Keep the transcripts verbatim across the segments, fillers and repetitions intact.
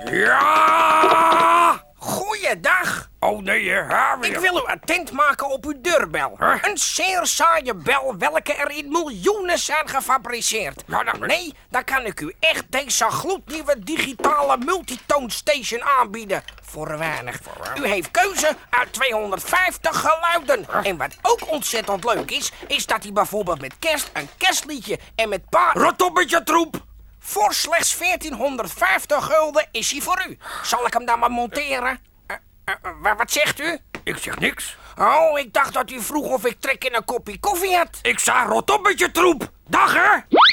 Ja! Goeiedag. Oh nee, hè, weer. Ik wil u attent maken op uw deurbel. Huh? Een zeer saaie bel, welke er in miljoenen zijn gefabriceerd. Ja, dan... Nee, dan kan ik u echt deze gloednieuwe digitale multitone station aanbieden. Voor weinig. U heeft keuze uit tweehonderdvijftig geluiden. Huh? En wat ook ontzettend leuk is, is dat hij bijvoorbeeld met kerst een kerstliedje en met pa... Rot op met je troep! Voor slechts veertienhonderdvijftig gulden is hij voor u. Zal ik hem dan maar monteren? Uh, uh, uh, wat zegt u? Ik zeg niks. Oh, ik dacht dat u vroeg of ik trek in een kopje koffie had. Ik zei rot op met je troep. Dag, hè?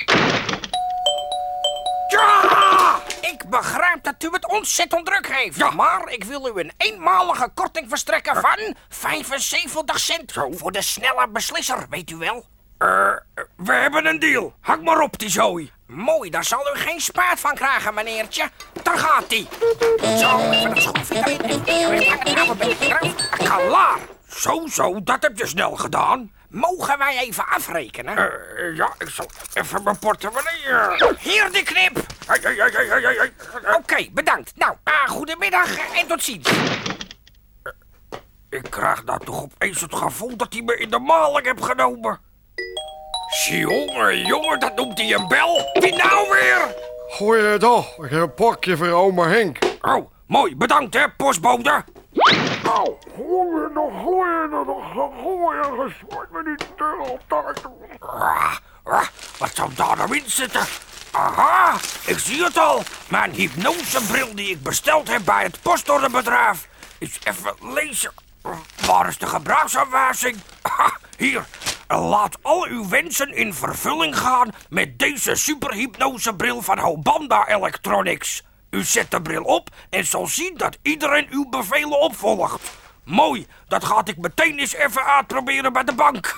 Ja! Ik begrijp dat u het ontzettend druk heeft. Ja. Maar ik wil u een eenmalige korting verstrekken van vijfenzeventig cent. Zo. Voor de snelle beslisser, weet u wel. Uh, we hebben een deal. Hak maar op, die zooi. Mooi, daar zal u geen spaat van krijgen, meneertje. Daar gaat-ie. Zo, even een schroefje erin. Even recht aan het kabelbeen eraf. Klaar. Zo, zo, dat heb je snel gedaan. Mogen wij even afrekenen? Uh, ja, ik zal even mijn portemonnee... Uh... Hier de knip. Hey, hey, hey, hey, hey, hey. Oké, okay, bedankt. Nou, uh, goedemiddag en tot ziens. Uh, ik krijg nou toch opeens het gevoel dat hij me in de maling heeft genomen. Jongen, jongen, dat noemt hij een bel. Wie nou weer? Goeiedag, ik heb een pakje voor oma Henk. Oh, mooi, bedankt hè, postbode. Au, goeiedag, goeiedag, goeiedag, sport me niet te altijd. Ah, ah, wat zou daar nou in zitten? Aha, ik zie het al. Mijn hypnosebril die ik besteld heb bij het postorderbedrijf. Eens even lezen. Waar is de gebruiksaanwijzing? Ah, hier. Laat al uw wensen in vervulling gaan met deze superhypnosebril van Hobanda Electronics. U zet de bril op en zal zien dat iedereen uw bevelen opvolgt. Mooi, dat ga ik meteen eens even uitproberen bij de bank.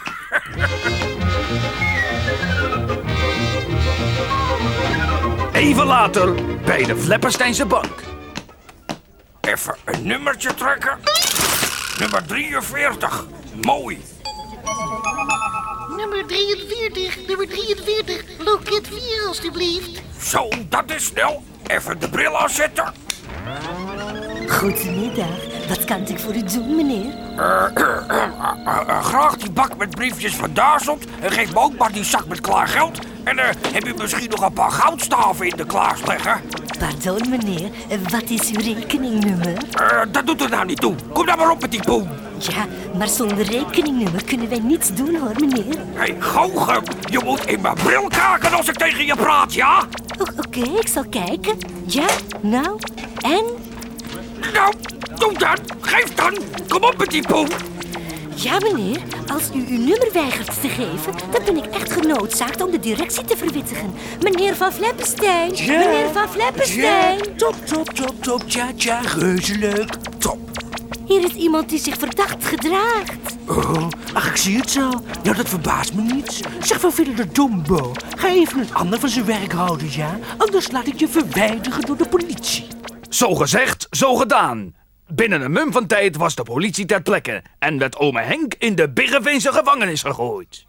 Even later bij de Fleppersteinse bank. Even een nummertje trekken. Nummer drieënveertig. Mooi. Nummer drieënveertig, nummer drieënveertig. Loket vier, alstublieft. Zo, dat is snel. Even de bril afzetten. Goedemiddag. Wat kan ik voor u doen, meneer? Uh, uh, uh, uh, uh, graag die bak met briefjes van duizend. En geef me ook maar die zak met klaar geld. En uh, heb u misschien nog een paar goudstaven in de klaas leggen? Pardon, meneer. Wat is uw rekeningnummer? Uh, dat doet er nou niet toe. Kom dan maar op met die poen. Ja, maar zonder rekeningnummer kunnen wij niets doen, hoor, meneer. Hé, hey, Goochum, je moet in mijn bril kijken als ik tegen je praat, ja? Oh, Oké, okay, ik zal kijken. Ja, nou, en? Nou, doe dan. Geef dan. Kom op met die poen. Ja, meneer. Als u uw nummer weigert te geven, dan ben ik echt genoodzaakt om de directie te verwittigen. Meneer van Flepperstein. Ja. Meneer van Flepperstein. Ja. Top, top, top, top. Tja, tja, reuze leuk. Top. Hier is iemand die zich verdacht gedraagt. Oh, ach, ik zie het zo. Nou, dat verbaast me niet. Zeg, van Philip de Dombo. Ga even een ander van zijn werk houden, ja? Anders laat ik je verwijderen door de politie. Zo gezegd, zo gedaan. Binnen een mum van tijd was de politie ter plekke en werd ome Henk in de Biggeveense gevangenis gegooid.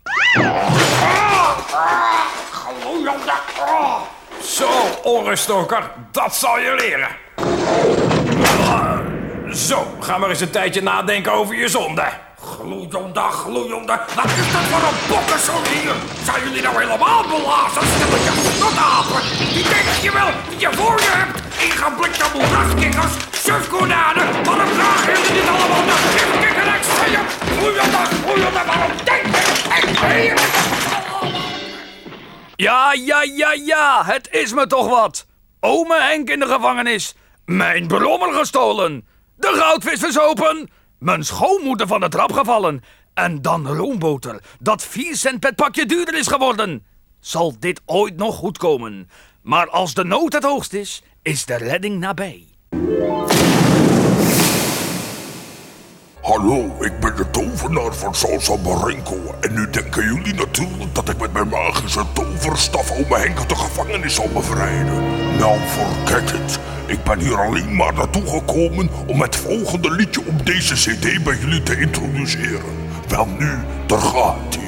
Gloeiende. Oh. Zo, onruststoker, dat zal je leren. Zo, ga maar eens een tijdje nadenken over je zonde. Gloeiende, gloeiende. Wat is dat voor een bokkenzoon hier? Zijn jullie nou helemaal belazen? Stel je snotapen. Die denk je wel dat je voor je hebt. Ingeblikte moeraskikkers, surfkonijnen. Waarom dragen jullie dit allemaal naar gifkikkereks van je? Gloeiende, gloeiende, waarom denk je echt hier? Ja, ja, ja, ja, het is me toch wat. Ome Henk in de gevangenis. Mijn brommer gestolen. De goudvis verzopen. Mijn schoonmoeder van de trap gevallen. En dan roomboter, dat vier cent per pakje duurder is geworden. Zal dit ooit nog goed komen? Maar als de nood het hoogst is, is de redding nabij. Hallo, ik ben de tovenaar van Salsa Marenco. En nu denken jullie natuurlijk dat ik met mijn magische toverstaf ome Henk uit de gevangenis zal bevrijden. Nou, forget it. Ik ben hier alleen maar naartoe gekomen om het volgende liedje op deze cd bij jullie te introduceren. Wel nu, daar gaat ie.